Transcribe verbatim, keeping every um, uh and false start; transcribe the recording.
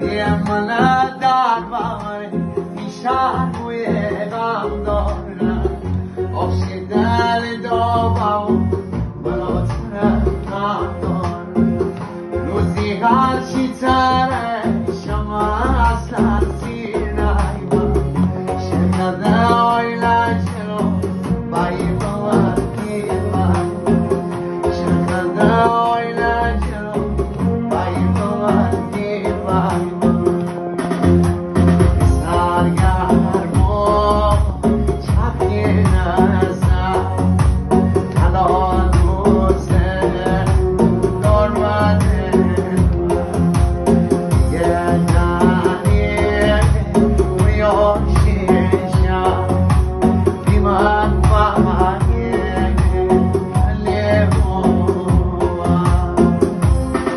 یه من در بای میشن بوی غم دارم آشی دل دو